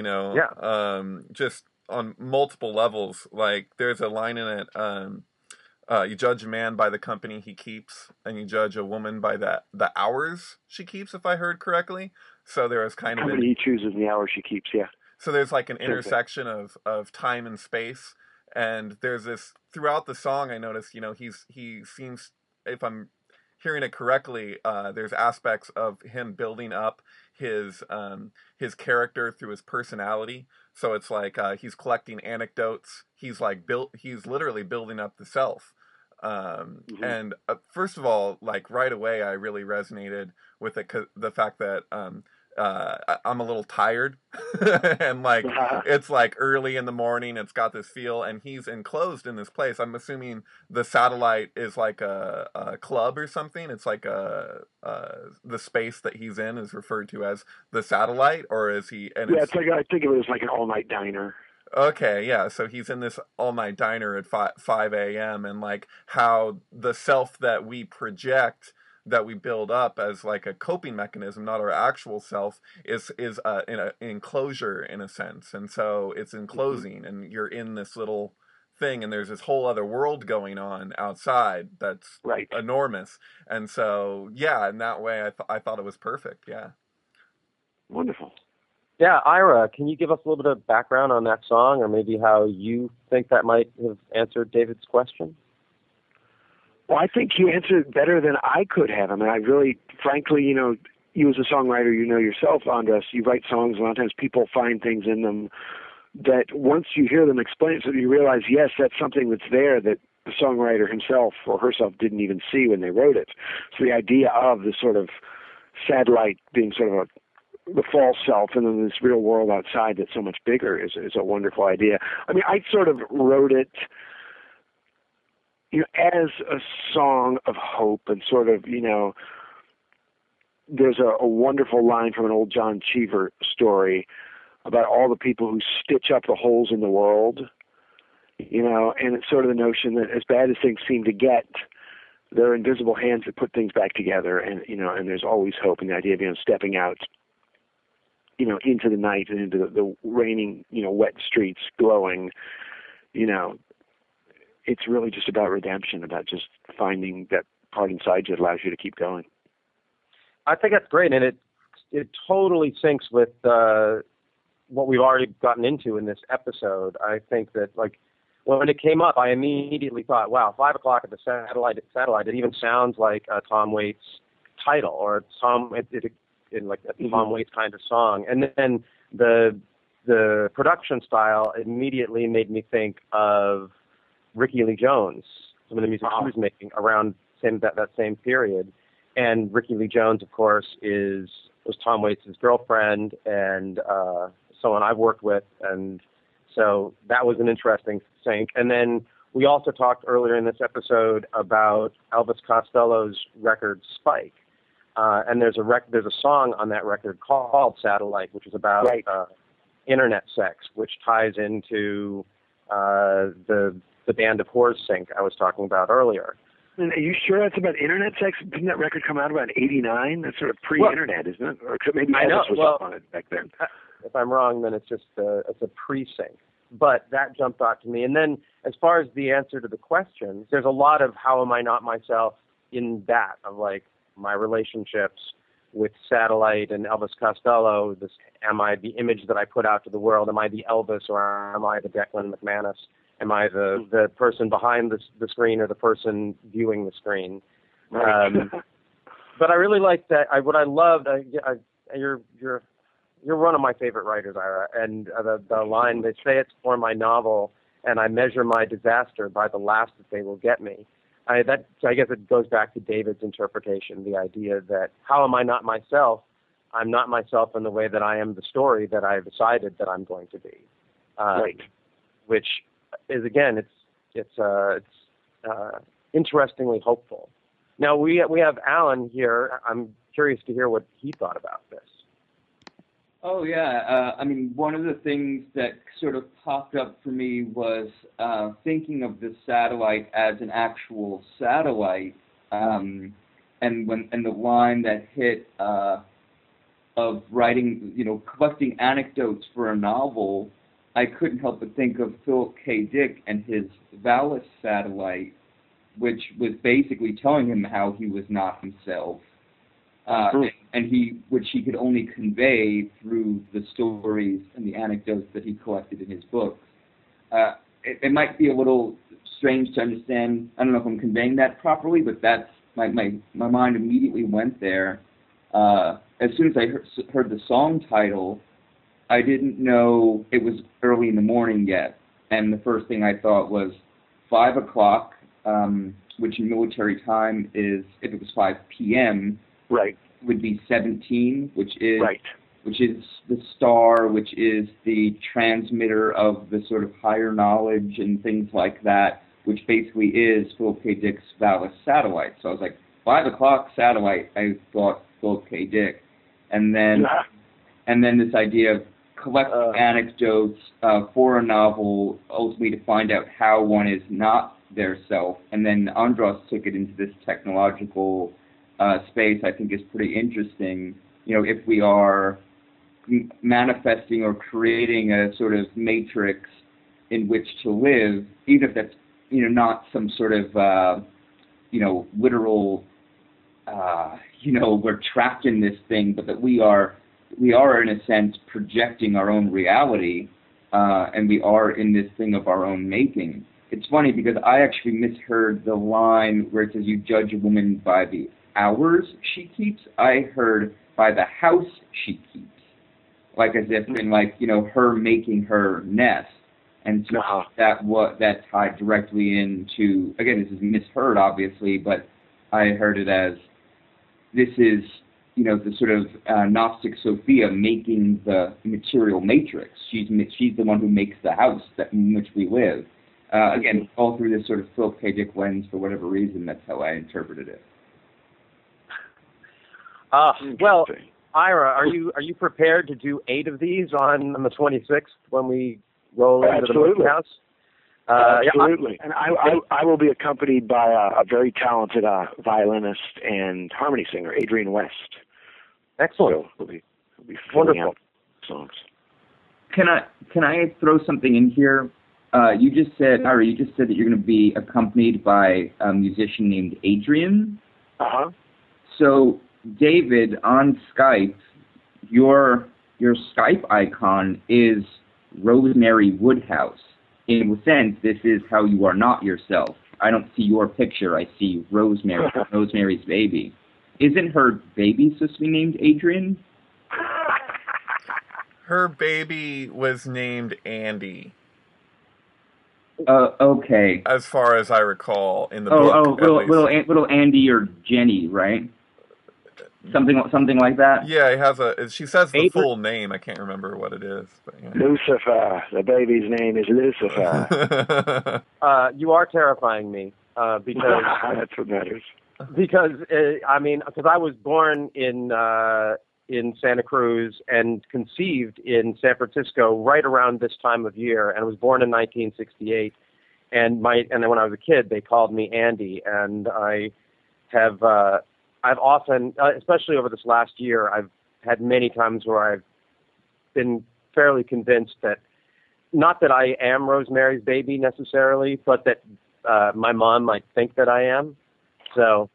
just on multiple levels, like there's a line in it, you judge a man by the company he keeps, and you judge a woman by the hours she keeps, if I heard correctly. So there is kind of how many he chooses and the hours she keeps, yeah. So there's like an intersection of time and space, and there's this throughout the song. I noticed, he seems, if I'm hearing it correctly, there's aspects of him building up his character through his personality. So it's like he's collecting anecdotes. He's literally building up the self. And first of all, like right away, I really resonated with it, the fact that I'm a little tired and like it's like early in the morning. It's got this feel, and he's enclosed in this place. I'm assuming the Satellite is like a club or something. It's like the space that he's in is referred to as the Satellite, or is he? And yeah, it's like, I think of it as like an all-night diner. Okay, yeah, so he's in this all-night diner at 5 a.m. and like how the self that we project, that we build up as like a coping mechanism, not our actual self, is in an enclosure in a sense. And so it's enclosing, and you're in this little thing, and there's this whole other world going on outside that's enormous. And so, yeah, in that way, I thought it was perfect, yeah. Wonderful. Yeah, Ira, can you give us a little bit of background on that song, or maybe how you think that might have answered David's question? Well, I think he answered it better than I could have. I mean, I really, frankly, you as a songwriter, yourself, Andras, you write songs, a lot of times people find things in them that once you hear them explained, so you realize, yes, that's something that's there that the songwriter himself or herself didn't even see when they wrote it. So the idea of this sort of satellite being sort of the false self and then this real world outside that's so much bigger is a wonderful idea. I mean, I sort of wrote it as a song of hope and sort of, there's a wonderful line from an old John Cheever story about all the people who stitch up the holes in the world, and it's sort of the notion that as bad as things seem to get, there are invisible hands that put things back together, and and there's always hope. And the idea of stepping out, into the night and into the raining, wet streets, glowing, it's really just about redemption, about just finding that part inside you that allows you to keep going. I think that's great, and it totally syncs with what we've already gotten into in this episode. I think that when it came up, I immediately thought, wow, 5 o'clock at the satellite. It even sounds like a Tom Waits title or Tom Waits kind of song. And then the production style immediately made me think of Ricky Lee Jones, some of the music she was making around that same period. And Ricky Lee Jones, of course, was Tom Waits' girlfriend and someone I've worked with, and so that was an interesting sync. And then we also talked earlier in this episode about Elvis Costello's record Spike, and there's a song on that record called Satellite, which is about internet sex, which ties into the Band of Whores sync I was talking about earlier. And are you sure that's about internet sex? Didn't that record come out about '89? That's sort of pre-internet, isn't it? Or maybe Elvis was up on it back then. If I'm wrong, then it's just it's a pre-sync. But that jumped out to me. And then as far as the answer to the questions, there's a lot of how am I not myself in that, of my relationships with Satellite and Elvis Costello. Am I the image that I put out to the world? Am I the Elvis, or am I the Declan McManus? Am I the person behind the screen or the person viewing the screen? But I really like that. What I loved, you're one of my favorite writers, Ira, and the line, they say it's for my novel, and I measure my disaster by the last that they will get me. I guess it goes back to David's interpretation, the idea that how am I not myself? I'm not myself in the way that I am the story that I've decided that I'm going to be. Which is, again, it's interestingly hopeful. Now we have Alan here. I'm curious to hear what he thought about this. Oh yeah, one of the things that sort of popped up for me was thinking of the satellite as an actual satellite, and the line that hit of writing, collecting anecdotes for a novel. I couldn't help but think of Philip K. Dick and his Valis satellite, which was basically telling him how he was not himself, which he could only convey through the stories and the anecdotes that he collected in his books. It might be a little strange to understand. I don't know if I'm conveying that properly, but that's my mind immediately went there. As soon as I heard the song title, I didn't know it was early in the morning yet, and the first thing I thought was 5 o'clock, which in military time is, if it was 5 p.m., would be 17, which is the star, which is the transmitter of the sort of higher knowledge and things like that, which basically is Philip K. Dick's Valis satellite. So I was like, 5 o'clock satellite, I thought Philip K. Dick, and then this idea of collecting anecdotes for a novel, ultimately to find out how one is not their self. And then Andras took it into this technological space, I think is pretty interesting. If we are manifesting or creating a sort of matrix in which to live, even if that's, not some sort of, literal, we're trapped in this thing, but that we are in a sense projecting our own reality, and we are in this thing of our own making. It's funny because I actually misheard the line where it says you judge a woman by the hours she keeps. I heard by the house she keeps, like as if in her making her nest, and so that tied directly into, again, this is misheard obviously, but I heard it as this is the sort of Gnostic Sophia making the material matrix. She's the one who makes the house in which we live. Again, all through this sort of Phil K. Dick lens for whatever reason. That's how I interpreted it. Well, Ira, are you prepared to do 8 of these on the 26th when we roll into the Monkey House? Absolutely. And I will be accompanied by a very talented violinist and harmony singer, Adrian West. Excellent. So we'll be wonderful songs. Can I throw something in here? You just said that you're going to be accompanied by a musician named Adrian. So, David, on Skype, your Skype icon is Rosemary Woodhouse. In a sense, this is how you are not yourself. I don't see your picture. I see Rosemary, Rosemary's baby. Isn't her baby supposed to be named Adrian? Her baby was named Andy. Okay. As far as I recall, in the book. Little Andy or Jenny, right? Something like that. Yeah, it has she says the full name. I can't remember what it is. But, yeah. Lucifer. The baby's name is Lucifer. You are terrifying me because that's what matters. Because because I was born in Santa Cruz and conceived in San Francisco right around this time of year, and I was born in 1968. And then when I was a kid, they called me Andy, and I've often, especially over this last year, I've had many times where I've been fairly convinced that, not that I am Rosemary's baby necessarily, but that my mom might think that I am. So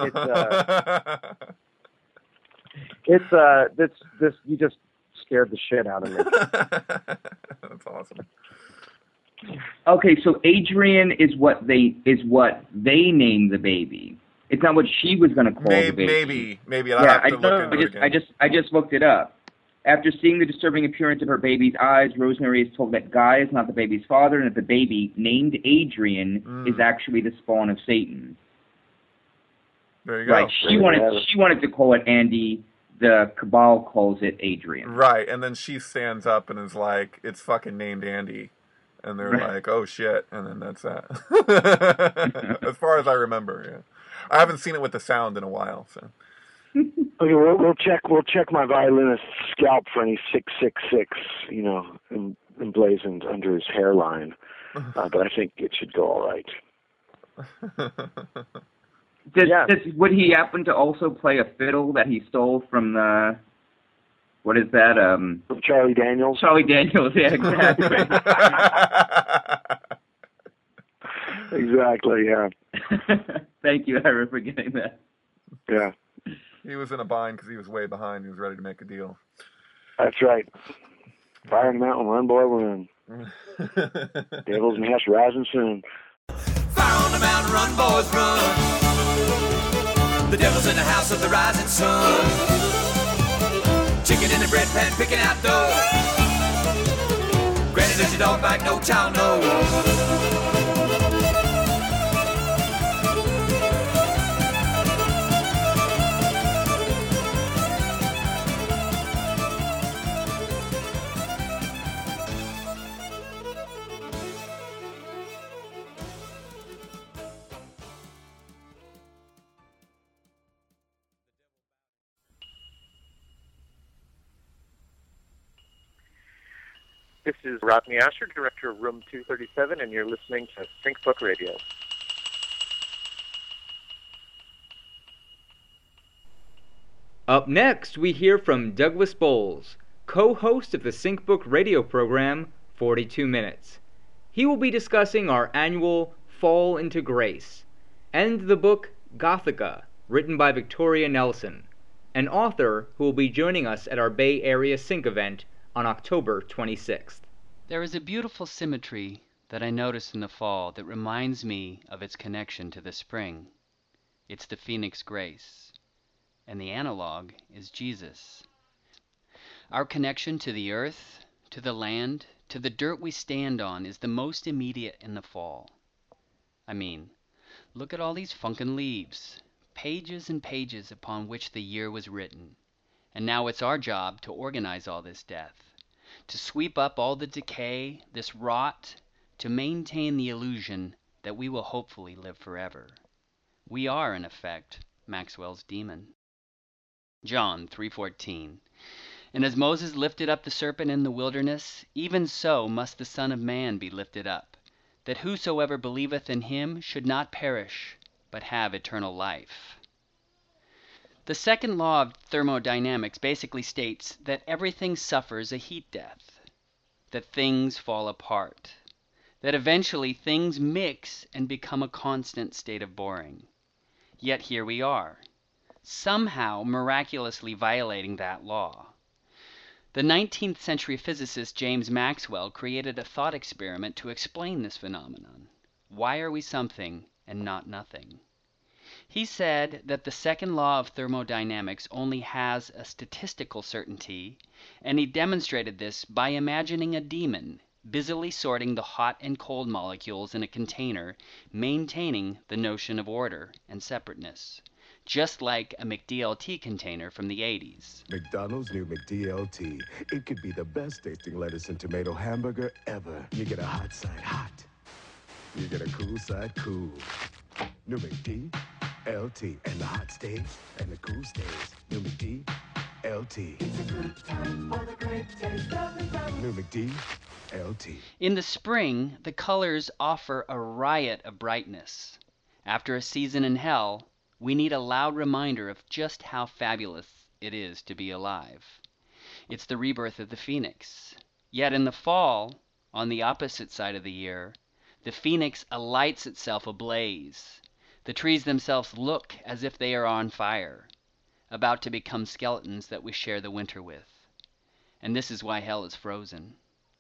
it's you just scared the shit out of me. That's awesome. Okay, so Adrian is what they named the baby. It's not what she was going to call the baby. Maybe. I'll have to look into it again. I just looked it up. After seeing the disturbing appearance of her baby's eyes, Rosemary is told that Guy is not the baby's father, and that the baby, named Adrian, is actually the spawn of Satan. There you go. Right. She wanted to call it Andy. The Cabal calls it Adrian. Right, and then she stands up and is like, "It's fucking named Andy," and they're like, "Oh shit," and then that's that. As far as I remember, yeah. I haven't seen it with the sound in a while, so. Okay, we'll check my violinist's scalp for any 666, emblazoned under his hairline. But I think it should go all right. Would he happen to also play a fiddle that he stole from the? What is that? From Charlie Daniels. Charlie Daniels, yeah, exactly. Exactly, yeah. Thank you, Ira, for getting that. Yeah. He was in a bind because he was way behind. He was ready to make a deal. That's right. Fire in the mountain, run, boy, run. Devil's nest rising soon. Fire on the mountain, run, boys, run. The devil's in the house of the rising sun. Chicken in the bread pan, picking out dough. Granny, does your dog bite? No child, no. This is Rodney Asher, director of Room 237, and you're listening to SyncBook Radio. Up next, we hear from Douglas Bowles, co-host of the SyncBook Radio program, 42 Minutes. He will be discussing our annual Fall into Grace, and the book Gothica, written by Victoria Nelson, an author who will be joining us at our Bay Area Sync event on October 26th. There is a beautiful symmetry that I notice in the fall that reminds me of its connection to the spring. It's the Phoenix Grace, and the analog is Jesus. Our connection to the earth, to the land, to the dirt we stand on is the most immediate in the fall. I mean, look at all these funkin' leaves, pages and pages upon which the year was written. And now it's our job to organize all this death, to sweep up all the decay, this rot, to maintain the illusion that we will hopefully live forever. We are, in effect, Maxwell's demon. John 3:14. And as Moses lifted up the serpent in the wilderness, even so must the Son of Man be lifted up, that whosoever believeth in him should not perish, but have eternal life. The second law of thermodynamics basically states that everything suffers a heat death, that things fall apart, that eventually things mix and become a constant state of boring. Yet here we are, somehow miraculously violating that law. The 19th century physicist James Maxwell created a thought experiment to explain this phenomenon. Why are we something and not nothing? He said that the second law of thermodynamics only has a statistical certainty, and he demonstrated this by imagining a demon busily sorting the hot and cold molecules in a container, maintaining the notion of order and separateness, just like a McDLT container from the 80s. McDonald's new McDLT. It could be the best tasting lettuce and tomato hamburger ever. You get a hot side hot. You get a cool side cool. New McDLT. And the hot stays and the cool stays. New McDLT. It's a good time for the great taste of McDonald's. New McDLT. In the spring, the colors offer a riot of brightness. After a season in hell, we need a loud reminder of just how fabulous it is to be alive. It's the rebirth of the phoenix. Yet in the fall, on the opposite side of the year, the phoenix alights itself ablaze. The trees themselves look as if they are on fire, about to become skeletons that we share the winter with. And this is why hell is frozen,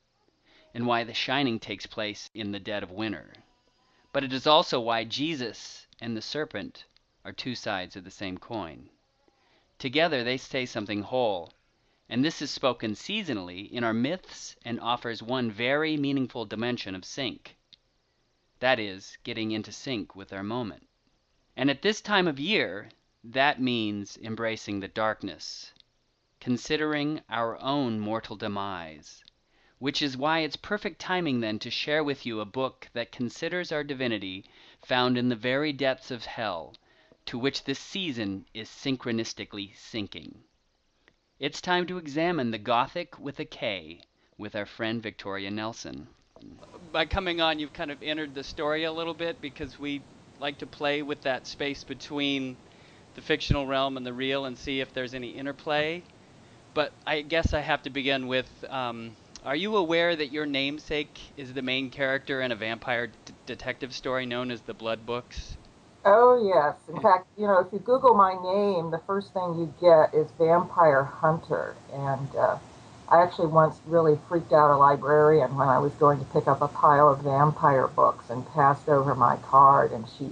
and why the shining takes place in the dead of winter. But it is also why Jesus and the serpent are two sides of the same coin. Together they say something whole, and this is spoken seasonally in our myths and offers one very meaningful dimension of sync. That is, getting into sync with our moment. And at this time of year, that means embracing the darkness, considering our own mortal demise, which is why it's perfect timing then to share with you a book that considers our divinity found in the very depths of hell, to which this season is synchronistically sinking. It's time to examine the Gothic with a K with our friend Victoria Nelson. By coming on, you've kind of entered the story a little bit, because we like to play with that space between the fictional realm and the real and see if there's any interplay. But I guess I have to begin with, are you aware that your namesake is the main character in a vampire detective story known as the Blood Books? Oh, yes. In fact, you know, if you Google my name, the first thing you get is Vampire Hunter. And I actually once really freaked out a librarian when I was going to pick up a pile of vampire books and passed over my card, and she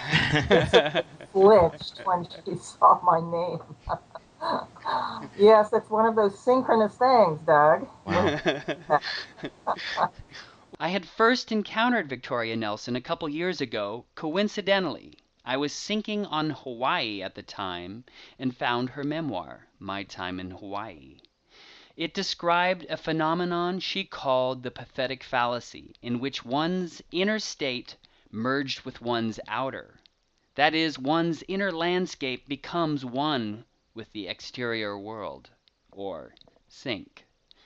flinched when she saw my name. Yes, it's one of those synchronous things, Doug. Wow. I had first encountered Victoria Nelson a couple years ago, coincidentally. I was sinking on Hawaii at the time and found her memoir, My Time in Hawaii. It described a phenomenon she called the pathetic fallacy, in which one's inner state merged with one's outer. That is, one's inner landscape becomes one with the exterior world, or sync.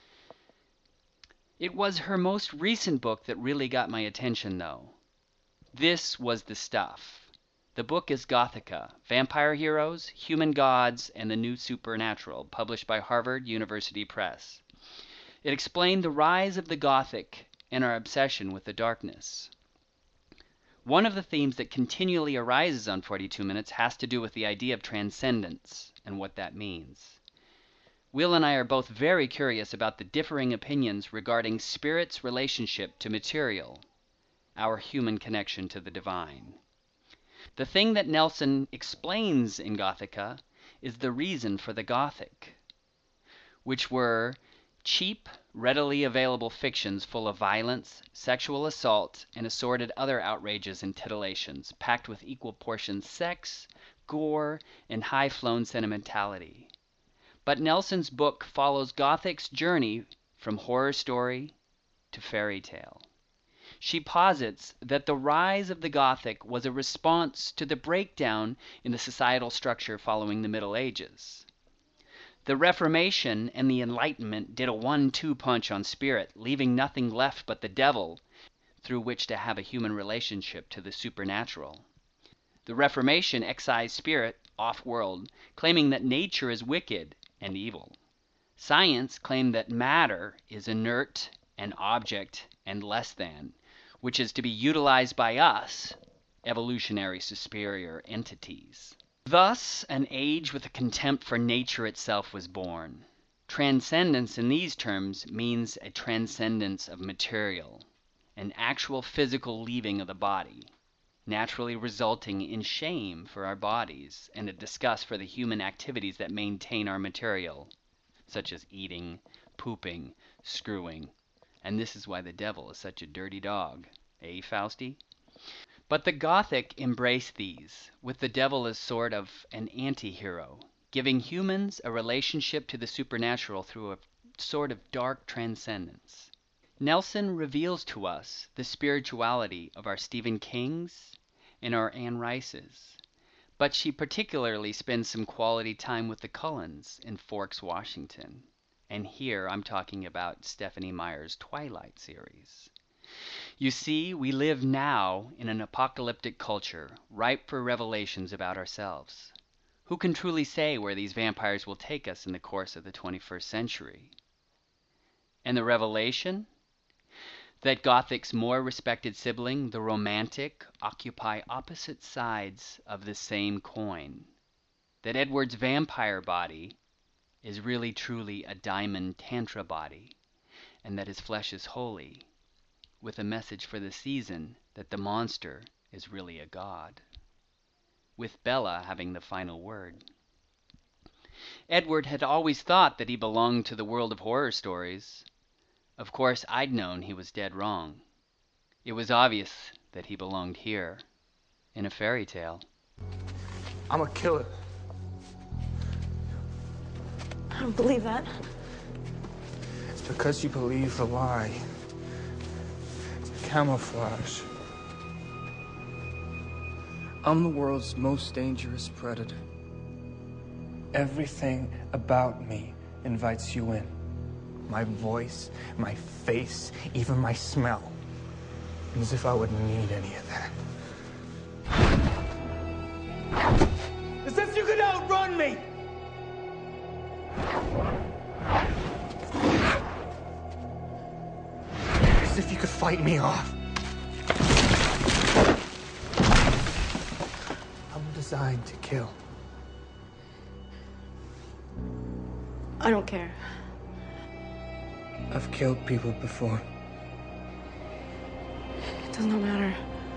It was her most recent book that really got my attention, though. This was the stuff. The book is Gothica, Vampire Heroes, Human Gods, and the New Supernatural, published by Harvard University Press. It explained the rise of the Gothic and our obsession with the darkness. One of the themes that continually arises on 42 Minutes has to do with the idea of transcendence and what that means. Will and I are both very curious about the differing opinions regarding spirit's relationship to material, our human connection to the divine. The thing that Nelson explains in Gothica is the reason for the Gothic, which were cheap, readily available fictions full of violence, sexual assault, and assorted other outrages and titillations, packed with equal portions sex, gore, and high-flown sentimentality. But Nelson's book follows Gothic's journey from horror story to fairy tale. she posits that the rise of the Gothic was a response to the breakdown in the societal structure following the Middle Ages. The Reformation and the Enlightenment did a 1-2 punch on spirit, leaving nothing left but the devil through which to have a human relationship to the supernatural. The Reformation excised spirit off-world, claiming that nature is wicked and evil. Science claimed that matter is inert and object and less than, which is to be utilized by us, evolutionary superior entities. Thus, an age with a contempt for nature itself was born. Transcendence in these terms means a transcendence of material, an actual physical leaving of the body, naturally resulting in shame for our bodies and a disgust for the human activities that maintain our material, such as eating, pooping, screwing. And this is why the devil is such a dirty dog. Eh, Fausti? But the Gothic embraced these, with the devil as sort of an anti-hero, giving humans a relationship to the supernatural through a sort of dark transcendence. Nelson reveals to us the spirituality of our Stephen Kings and our Anne Rices, but she particularly spends some quality time with the Cullens in Forks, Washington. And here I'm talking about Stephenie Meyer's Twilight series. You see, we live now in an apocalyptic culture, ripe for revelations about ourselves. Who can truly say where these vampires will take us in the course of the 21st century? And the revelation? That Gothic's more respected sibling, the Romantic, occupy opposite sides of the same coin. That Edward's vampire body is really truly a diamond tantra body, and that his flesh is holy, with a message for the season that the monster is really a god, with Bella having the final word. Edward had always thought that he belonged to the world of horror stories. Of course, I'd known he was dead wrong. It was obvious that he belonged here, in a fairy tale. I'm a killer. I don't believe that. It's because you believe the lie. It's camouflage. I'm the world's most dangerous predator. Everything about me invites you in. My voice, my face, even my smell. As if I would need any of that. As if you could outrun me! As if you could fight me off. I'm designed to kill. I don't care. I've killed people before. It does not matter.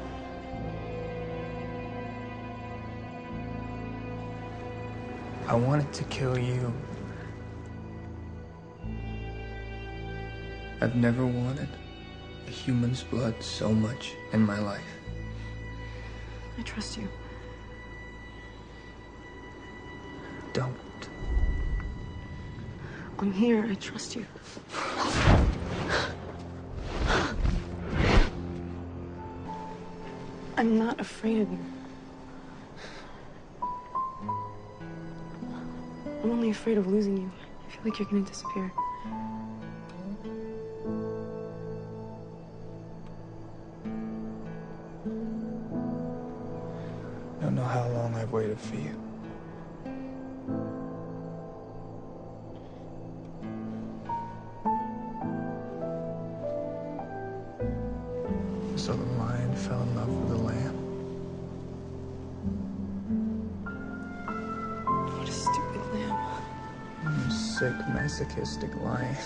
I wanted to kill you. I've never wanted a human's blood so much in my life. I trust you. Don't. I'm here. I trust you. I'm not afraid of you. I'm only afraid of losing you. I feel like you're gonna disappear. I don't know how long I've waited for you. So the lion fell in love with the lamb. What a stupid lamb. You sick, masochistic lion.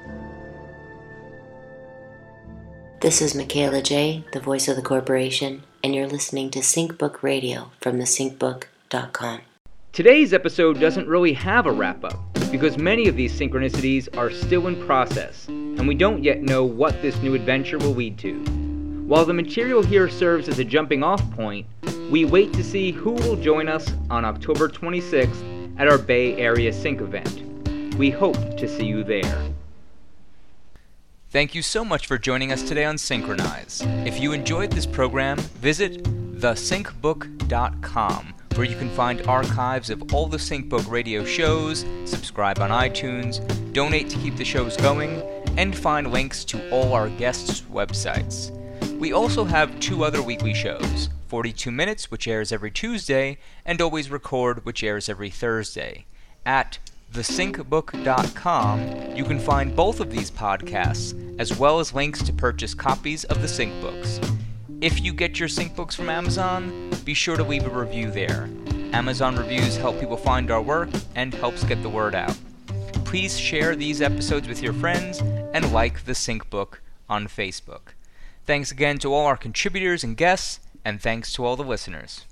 This is Michaela J., the voice of the corporation, and you're listening to SyncBook Radio from thesyncbook.com. Today's episode doesn't really have a wrap-up, because many of these synchronicities are still in process, and we don't yet know what this new adventure will lead to. While the material here serves as a jumping-off point, we wait to see who will join us on October 26th at our Bay Area Sync event. We hope to see you there. Thank you so much for joining us today on Synchronize. If you enjoyed this program, visit thesyncbook.com, where you can find archives of all the SyncBook radio shows, subscribe on iTunes, donate to keep the shows going, and find links to all our guests' websites. We also have 2 other weekly shows, 42 Minutes, which airs every Tuesday, and Always Record, which airs every Thursday. At thesyncbook.com, you can find both of these podcasts, as well as links to purchase copies of the SyncBooks. If you get your SyncBooks from Amazon, be sure to leave a review there. Amazon reviews help people find our work and helps get the word out. Please share these episodes with your friends and like the SyncBook on Facebook. Thanks again to all our contributors and guests, and thanks to all the listeners.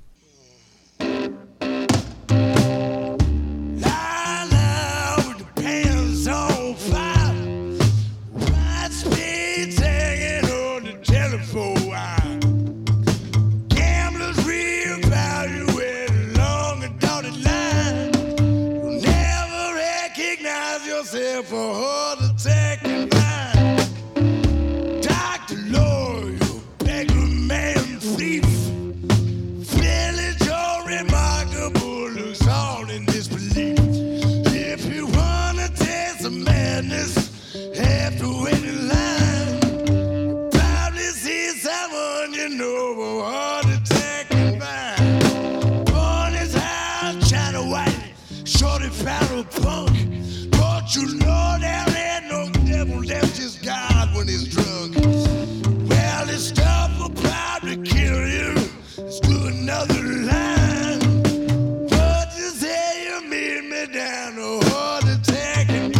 For heart attack and mine. Dr. Lawyer, beggar man, thief. Village or remarkable, looks all in disbelief. If you wanna taste the madness, have to wait in line. You probably see someone you know for heart attack and mine. Born as high, China white, shorty barrel punk. You know there ain't no devil, that's just God when he's drunk. Well, this stuff will probably kill you. Let's do another line. But you say you meet me down a heart attack and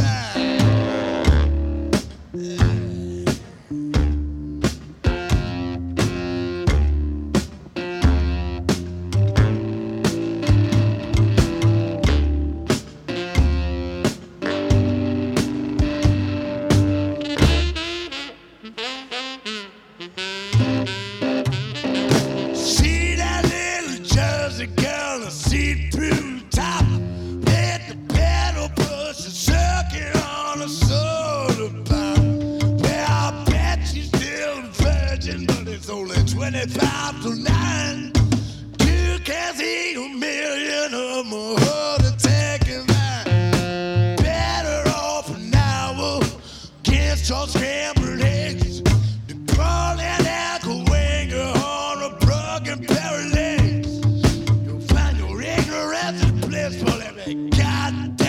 only 25 to 9. You can see a million of more heart attack and mine. Better off an hour against your scrambled eggs. The crawling ankle winger on a broken pair of legs. You'll find your ignorance in a place full of goddamn